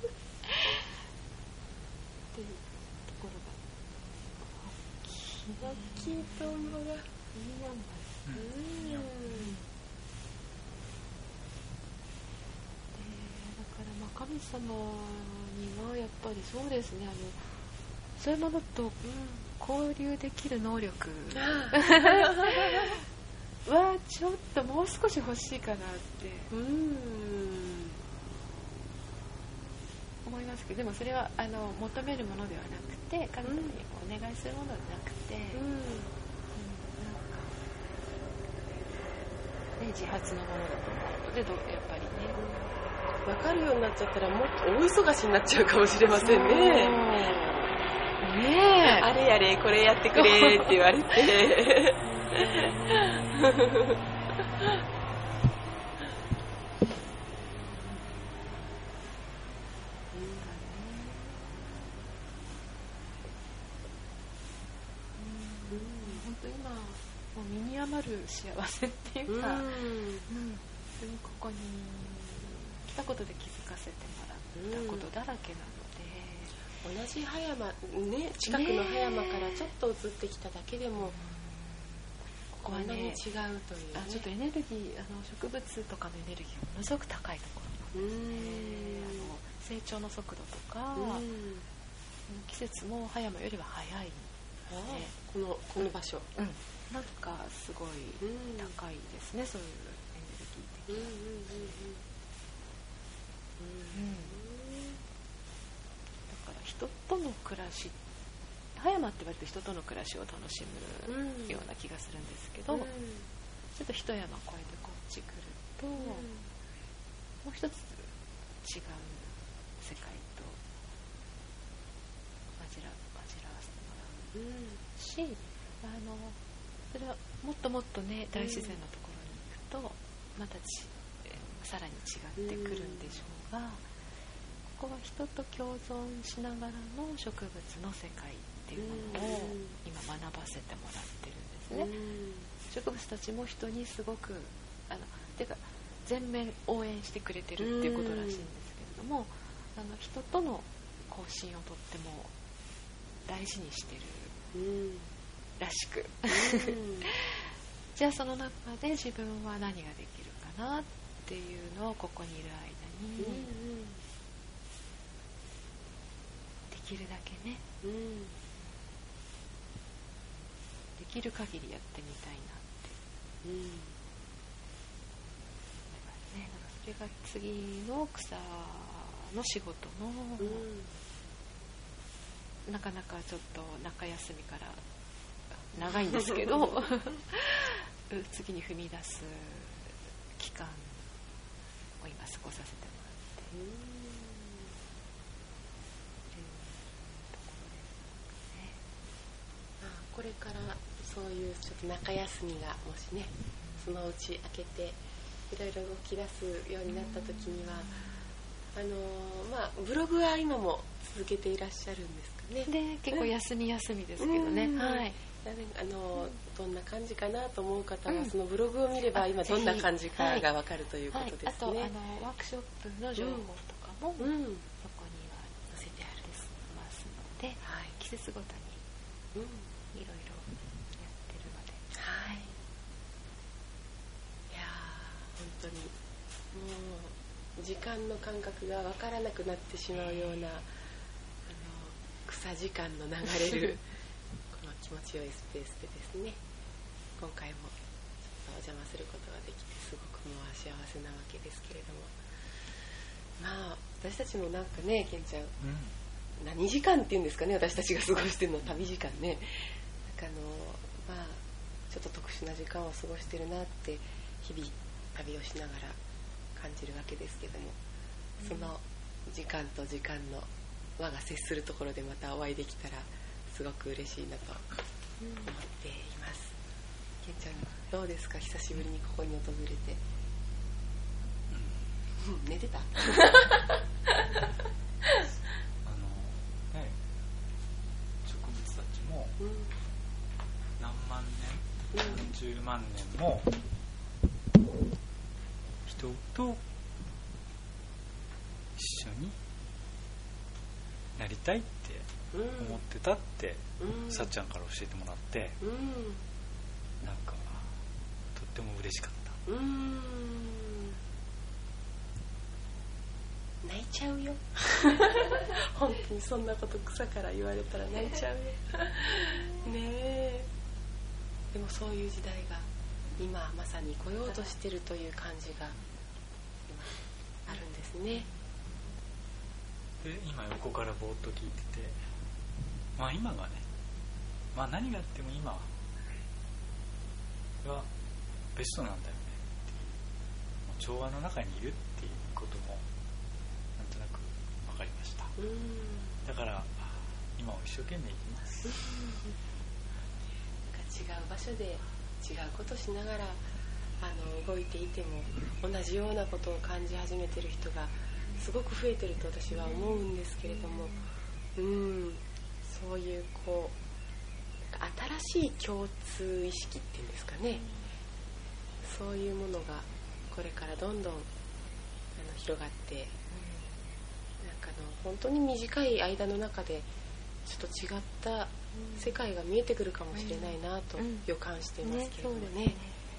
ころが大きいトンボがいいやんば神様にはやっぱりそうですね、そういうものと交流できる能力はちょっともう少し欲しいかなって思いますけど、でもそれは求めるものではなくて神様にお願いするものではなくて、自発のものだと思うので、やっぱりね分かるようになっちゃったらもっと大忙しになっちゃうかもしれませんね。あれやれこれやってくれって言われて本当今もう身に余る幸せっていうか、ここに来たことで気づかせてもらったことだらけなので、 同じ葉山ね、近くの葉山からちょっと移ってきただけでも、こんなに違うという、 ちょっとエネルギー植物とかのエネルギーがものすごく高いところなんですね。成長の速度とか、季節も葉山よりは早いので、 この場所、 なんかすごい高いですね、そういうエネルギー的な。だから人との暮らし、葉山って割と人との暮らしを楽しむような気がするんですけど、ちょっと一山越えてこっち来ると、もう一つ違う世界と混じらわせてもらうし、それはもっともっとね、大自然のところに行くとまたさらに違ってくるんでしょうが、ここは人と共存しながらの植物の世界っていうものを今学ばせてもらってるんですね。植物たちも人にすごくてか全面応援してくれてるっていうことらしいんですけれども、人との交信をとっても大事にしてるらしくじゃあその中で自分は何ができるかなっていうのをここにいる間にできるだけね、できる限りやってみたいなって、それが次の草の仕事の、なかなかちょっと中休みから長いんですけど次に踏み出す期間を今過ごさせてもらっているところですね。 これからそういうちょっと中休みがもしね、そのうち明けていろいろ動き出すようになった時には、ブログは今も続けていらっしゃるんですかね。 で結構休みですけどね、 どんな感じかなと思う方は、そのブログを見れば今どんな感じかが分かるということですね。 あとワークショップの情報とかも、そこには載せてありますので、季節ごとにいろいろやってるので、 いや本当にもう時間の感覚が分からなくなってしまうような草時間の流れるこの気持ちよいスペースでですね、今回もちょっとお邪魔することができてすごくもう幸せなわけですけれども、私たちのなんかね、ケンちゃん、何時間っていうんですかね、私たちが過ごしてるの旅時間ね、なんかちょっと特殊な時間を過ごしてるなって日々旅をしながら感じるわけですけども、その時間と時間の輪が接するところでまたお会いできたらすごく嬉しいなと思っています。けんちゃんどうですか、久しぶりにここに訪れて。寝てた植物たちも何万年、何十万年も人と一緒になりたいって思ってたって、さっちゃんから教えてもらって、なんかとっても嬉しかった。 泣いちゃうよ本当にそんなこと草から言われたら泣いちゃうよねえ。でもそういう時代が今まさに来ようとしてるという感じが今あるんですね。 で今横からぼーっと聞いてて、まあ今がね、まあ何があっても今がベストなんだよねっていう、調和の中にいるっていうこともなんとなく分かりました。だから今を一生懸命生きます。 違う場所で違うことしながら動いていても同じようなことを感じ始めてる人がすごく増えてると私は思うんですけれども、そういうこう新しい共通意識っていうんですかね、そういうものがこれからどんどん広がって、なんか本当に短い間の中でちょっと違った世界が見えてくるかもしれないなと予感していますけれどもね。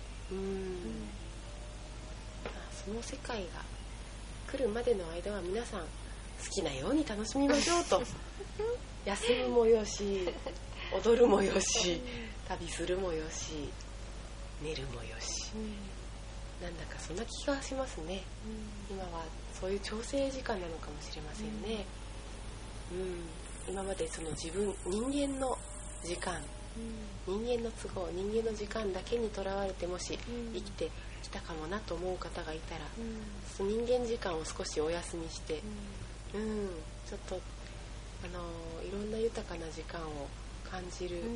その世界が来るまでの間は皆さん好きなように楽しみましょうと休むもよし、踊るもよし、旅するもよし、寝るもよし、なんだかそんな気がしますね。今はそういう調整時間なのかもしれませんね。今までその人間の時間、人間の都合、人間の時間だけにとらわれてもし生きてきたかもなと思う方がいたら、その人間時間を少しお休みして、ちょっといろんな豊かな時間を感じる、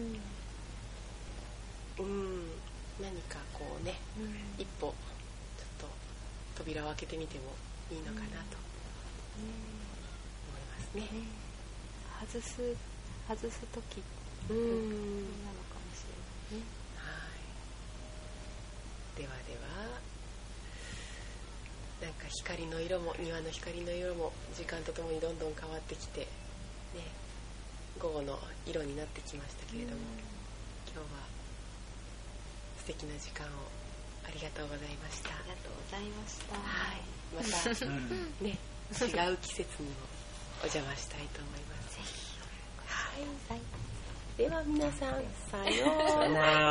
何かこうね、一歩ちょっと扉を開けてみてもいいのかなと思いますね。 外す時なのかもしれないね。 ではでは、なんか光の色も、庭の光の色も時間とともにどんどん変わってきて、ね、午後の色になってきましたけれども、今日は素敵な時間をありがとうございました。 ありがとうございました。 またね、違う季節にもお邪魔したいと思います。ぜひ。では皆さん、さようなら。